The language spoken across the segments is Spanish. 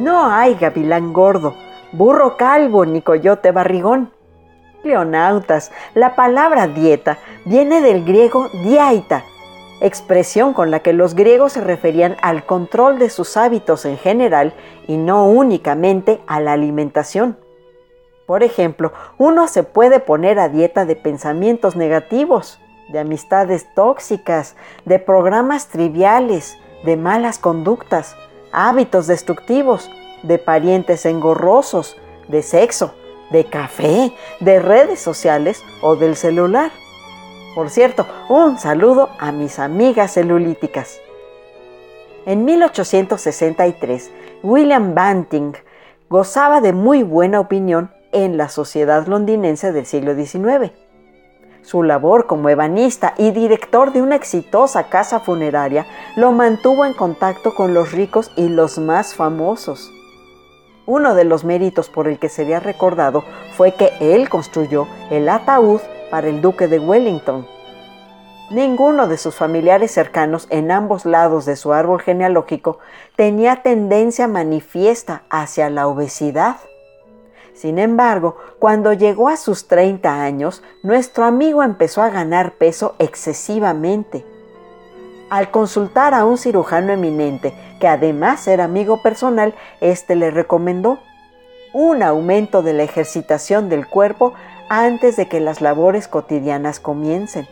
No hay gavilán gordo, burro calvo ni coyote barrigón. Cleonautas, la palabra dieta viene del griego diaita, expresión con la que los griegos se referían al control de sus hábitos en general y no únicamente a la alimentación. Por ejemplo, uno se puede poner a dieta de pensamientos negativos, de amistades tóxicas, de programas triviales, de malas conductas, hábitos destructivos, de parientes engorrosos, de sexo, de café, de redes sociales o del celular. Por cierto, un saludo a mis amigas celulíticas. En 1863, William Banting gozaba de muy buena opinión en la sociedad londinense del siglo XIX. Su labor como ebanista y director de una exitosa casa funeraria lo mantuvo en contacto con los ricos y los más famosos. Uno de los méritos por el que sería recordado fue que él construyó el ataúd para el duque de Wellington. Ninguno de sus familiares cercanos en ambos lados de su árbol genealógico tenía tendencia manifiesta hacia la obesidad. Sin embargo, cuando llegó a sus 30 años, nuestro amigo empezó a ganar peso excesivamente. Al consultar a un cirujano eminente, que además era amigo personal, éste le recomendó un aumento de la ejercitación del cuerpo antes de que las labores cotidianas comiencen.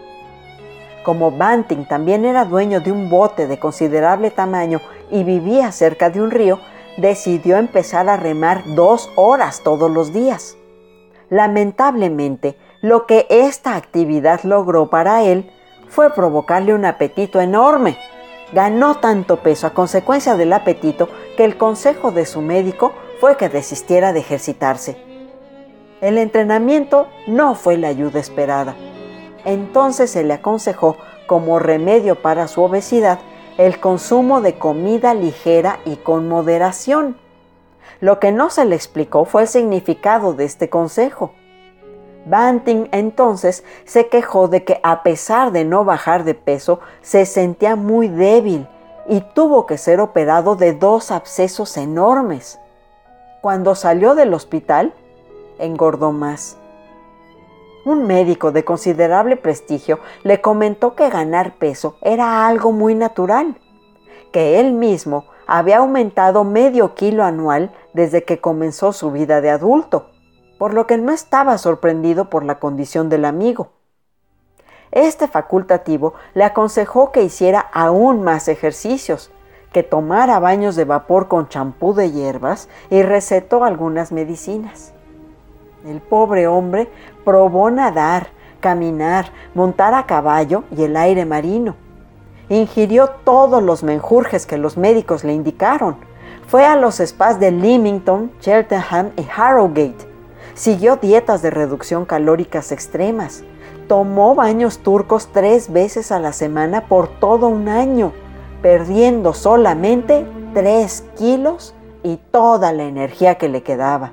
Como Banting también era dueño de un bote de considerable tamaño y vivía cerca de un río, decidió empezar a remar 2 horas todos los días. Lamentablemente, lo que esta actividad logró para él fue provocarle un apetito enorme. Ganó tanto peso a consecuencia del apetito que el consejo de su médico fue que desistiera de ejercitarse. El entrenamiento no fue la ayuda esperada. Entonces se le aconsejó, como remedio para su obesidad, el consumo de comida ligera y con moderación. Lo que no se le explicó fue el significado de este consejo. Banting entonces se quejó de que a pesar de no bajar de peso, se sentía muy débil y tuvo que ser operado de 2 abscesos enormes. Cuando salió del hospital, engordó más. Un médico de considerable prestigio le comentó que ganar peso era algo muy natural, que él mismo había aumentado medio kilo anual desde que comenzó su vida de adulto, por lo que no estaba sorprendido por la condición del amigo. Este facultativo le aconsejó que hiciera aún más ejercicios, que tomara baños de vapor con champú de hierbas y recetó algunas medicinas. El pobre hombre probó nadar, caminar, montar a caballo y el aire marino. Ingirió todos los menjurjes que los médicos le indicaron. Fue a los spas de Leamington, Cheltenham y Harrogate. Siguió dietas de reducción calóricas extremas. Tomó baños turcos 3 veces a la semana por todo un año, perdiendo solamente 3 kilos y toda la energía que le quedaba.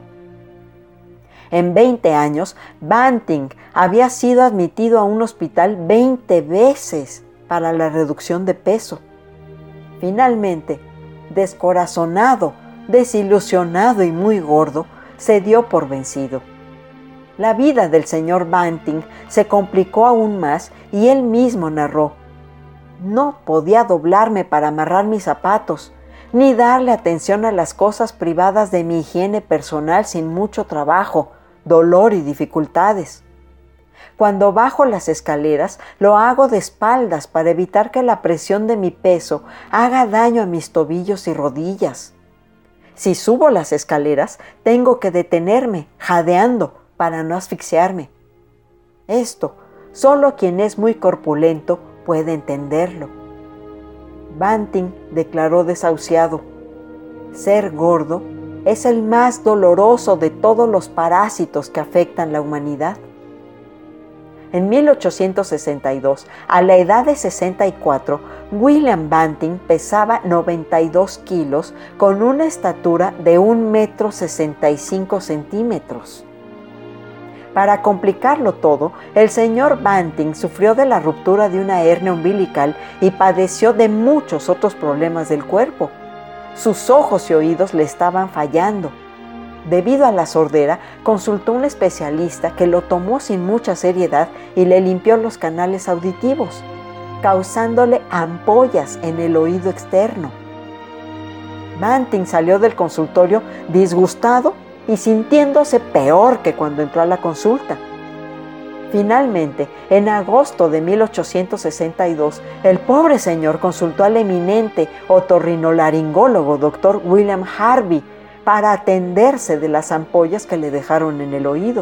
En 20 años, Banting había sido admitido a un hospital 20 veces para la reducción de peso. Finalmente, descorazonado, desilusionado y muy gordo, se dio por vencido. La vida del señor Banting se complicó aún más y él mismo narró: no podía doblarme para amarrar mis zapatos, ni darle atención a las cosas privadas de mi higiene personal sin mucho trabajo, dolor y dificultades. Cuando bajo las escaleras, lo hago de espaldas para evitar que la presión de mi peso haga daño a mis tobillos y rodillas. Si subo las escaleras, tengo que detenerme, jadeando, para no asfixiarme. Esto, solo quien es muy corpulento puede entenderlo. Banting declaró desahuciado: ser gordo es el más doloroso de todos los parásitos que afectan la humanidad. En 1862, a la edad de 64, William Banting pesaba 92 kilos con una estatura de 1,65 metros. Para complicarlo todo, el señor Banting sufrió de la ruptura de una hernia umbilical y padeció de muchos otros problemas del cuerpo. Sus ojos y oídos le estaban fallando. Debido a la sordera, consultó a un especialista que lo tomó sin mucha seriedad y le limpió los canales auditivos, causándole ampollas en el oído externo. Banting salió del consultorio disgustado y sintiéndose peor que cuando entró a la consulta. Finalmente, en agosto de 1862, el pobre señor consultó al eminente otorrinolaringólogo Dr. William Harvey para atenderse de las ampollas que le dejaron en el oído.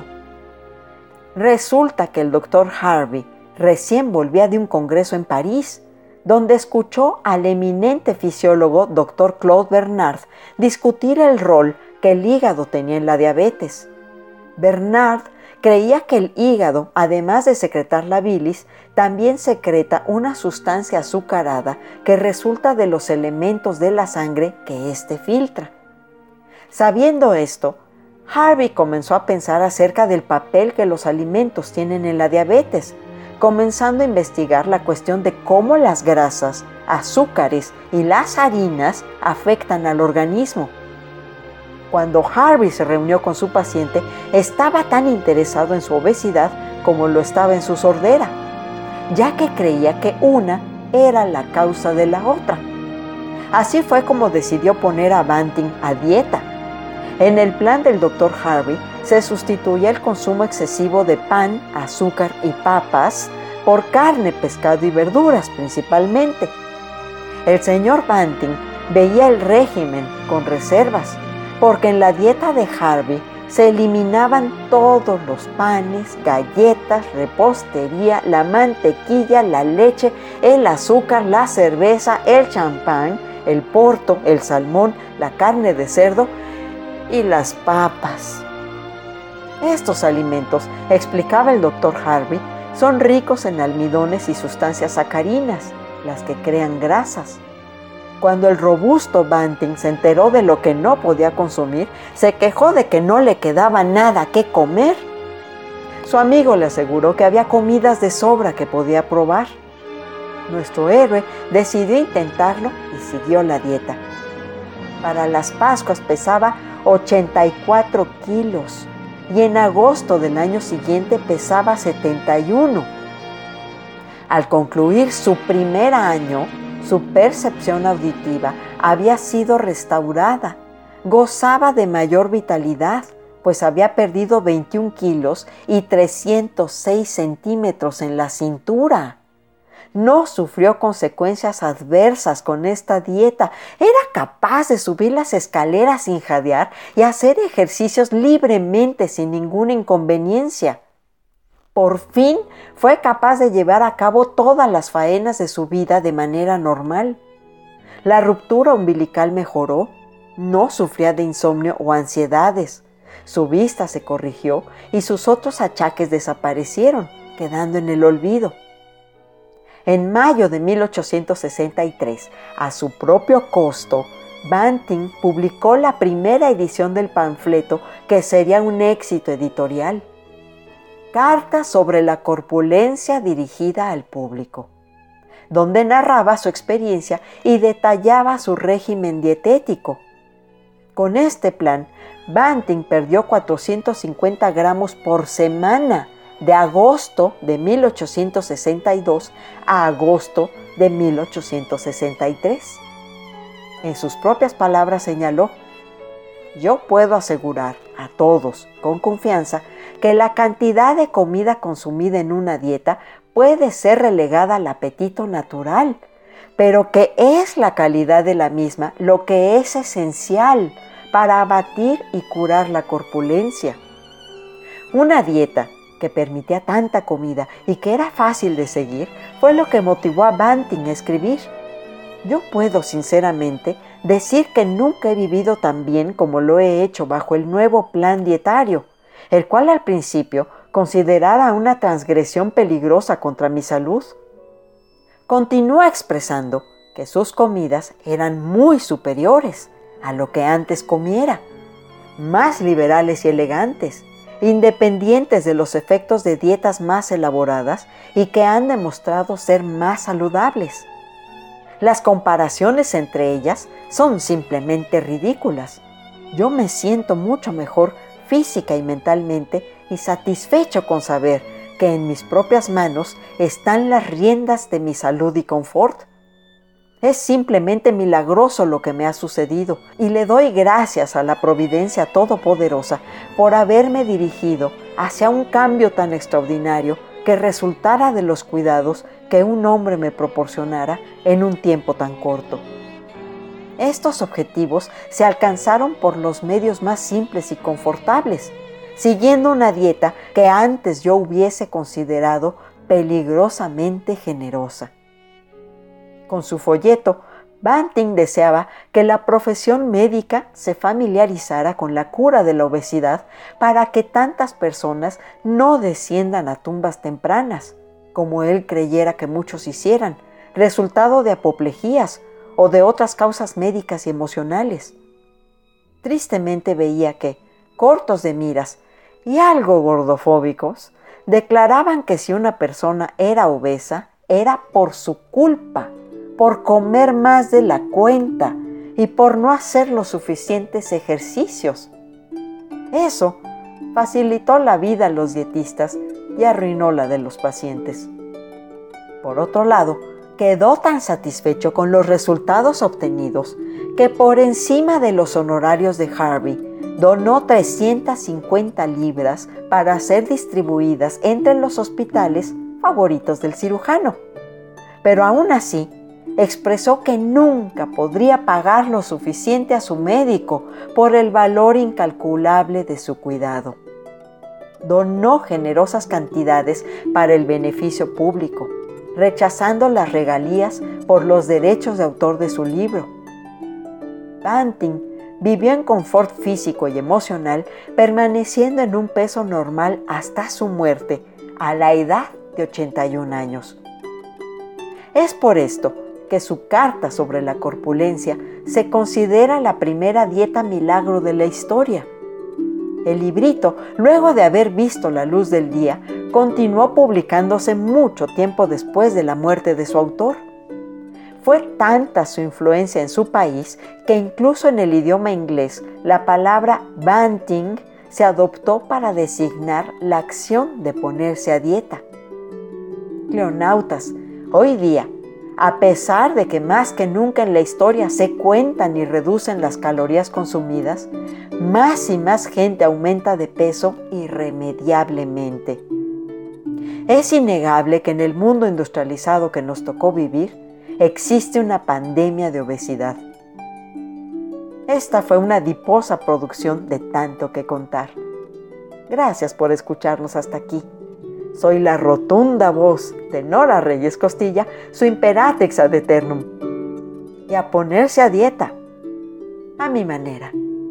Resulta que el Dr. Harvey recién volvía de un congreso en París, donde escuchó al eminente fisiólogo Dr. Claude Bernard discutir el rol que el hígado tenía en la diabetes. Bernard creía que el hígado, además de secretar la bilis, también secreta una sustancia azucarada que resulta de los elementos de la sangre que éste filtra. Sabiendo esto, Harvey comenzó a pensar acerca del papel que los alimentos tienen en la diabetes, comenzando a investigar la cuestión de cómo las grasas, azúcares y las harinas afectan al organismo. Cuando Harvey se reunió con su paciente, estaba tan interesado en su obesidad como lo estaba en su sordera, ya que creía que una era la causa de la otra. Así fue como decidió poner a Banting a dieta. En el plan del Dr. Harvey se sustituía el consumo excesivo de pan, azúcar y papas por carne, pescado y verduras principalmente. El señor Banting veía el régimen con reservas, porque en la dieta de Harvey se eliminaban todos los panes, galletas, repostería, la mantequilla, la leche, el azúcar, la cerveza, el champán, el porto, el salmón, la carne de cerdo y las papas. Estos alimentos, explicaba el Dr. Harvey, son ricos en almidones y sustancias sacarinas, las que crean grasas. Cuando el robusto Banting se enteró de lo que no podía consumir, se quejó de que no le quedaba nada que comer. Su amigo le aseguró que había comidas de sobra que podía probar. Nuestro héroe decidió intentarlo y siguió la dieta. Para las Pascuas pesaba 84 kilos y en agosto del año siguiente pesaba 71. Al concluir su primer año, su percepción auditiva había sido restaurada. Gozaba de mayor vitalidad, pues había perdido 21 kilos y 306 centímetros en la cintura. No sufrió consecuencias adversas con esta dieta. Era capaz de subir las escaleras sin jadear y hacer ejercicios libremente sin ninguna inconveniencia. Por fin fue capaz de llevar a cabo todas las faenas de su vida de manera normal. La ruptura umbilical mejoró, no sufría de insomnio o ansiedades. Su vista se corrigió y sus otros achaques desaparecieron, quedando en el olvido. En mayo de 1863, a su propio costo, Banting publicó la primera edición del panfleto que sería un éxito editorial. Carta sobre la corpulencia dirigida al público, donde narraba su experiencia y detallaba su régimen dietético. Con este plan, Banting perdió 450 gramos por semana de agosto de 1862 a agosto de 1863. En sus propias palabras señaló: yo puedo asegurar a todos con confianza que la cantidad de comida consumida en una dieta puede ser relegada al apetito natural, pero que es la calidad de la misma lo que es esencial para abatir y curar la corpulencia. Una dieta que permitía tanta comida y que era fácil de seguir fue lo que motivó a Banting a escribir. Yo puedo sinceramente decir que nunca he vivido tan bien como lo he hecho bajo el nuevo plan dietario, el cual al principio considerara una transgresión peligrosa contra mi salud. Continúa expresando que sus comidas eran muy superiores a lo que antes comiera, más liberales y elegantes, independientes de los efectos de dietas más elaboradas y que han demostrado ser más saludables. Las comparaciones entre ellas son simplemente ridículas. Yo me siento mucho mejor física y mentalmente y satisfecho con saber que en mis propias manos están las riendas de mi salud y confort. Es simplemente milagroso lo que me ha sucedido y le doy gracias a la Providencia Todopoderosa por haberme dirigido hacia un cambio tan extraordinario que resultara de los cuidados que un hombre me proporcionara en un tiempo tan corto. Estos objetivos se alcanzaron por los medios más simples y confortables, siguiendo una dieta que antes yo hubiese considerado peligrosamente generosa. Con su folleto, Banting deseaba que la profesión médica se familiarizara con la cura de la obesidad para que tantas personas no desciendan a tumbas tempranas, como él creyera que muchos hicieran, resultado de apoplejías o de otras causas médicas y emocionales. Tristemente veía que, cortos de miras y algo gordofóbicos, declaraban que si una persona era obesa, era por su culpa, por comer más de la cuenta y por no hacer los suficientes ejercicios. Eso facilitó la vida a los dietistas y arruinó la de los pacientes. Por otro lado, quedó tan satisfecho con los resultados obtenidos que por encima de los honorarios de Harvey, donó 350 libras para ser distribuidas entre los hospitales favoritos del cirujano. Pero aún así, expresó que nunca podría pagar lo suficiente a su médico por el valor incalculable de su cuidado. Donó generosas cantidades para el beneficio público, rechazando las regalías por los derechos de autor de su libro. Banting vivió en confort físico y emocional, permaneciendo en un peso normal hasta su muerte, a la edad de 81 años. Es por esto que su carta sobre la corpulencia se considera la primera dieta milagro de la historia. El librito, luego de haber visto la luz del día, continuó publicándose mucho tiempo después de la muerte de su autor. Fue tanta su influencia en su país que incluso en el idioma inglés la palabra banting se adoptó para designar la acción de ponerse a dieta. Cleonautas, hoy día, a pesar de que más que nunca en la historia se cuentan y reducen las calorías consumidas, más y más gente aumenta de peso irremediablemente. Es innegable que en el mundo industrializado que nos tocó vivir, existe una pandemia de obesidad. Esta fue una adiposa producción de tanto que contar. Gracias por escucharnos hasta aquí. Soy la rotunda voz de Nora Reyes Costilla, su imperatrix ad eternum. Y a ponerse a dieta, a mi manera.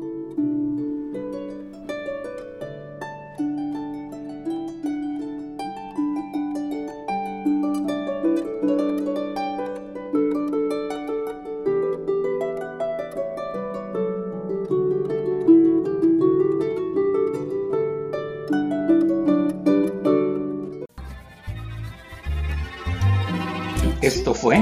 Esto fue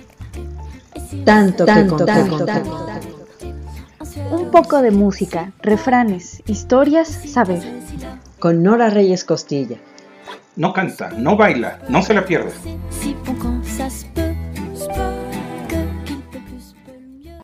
Tanto que contar. Un poco de música, refranes, historias, saber. Con Nora Reyes Costilla. No canta, no baila, no se la pierda.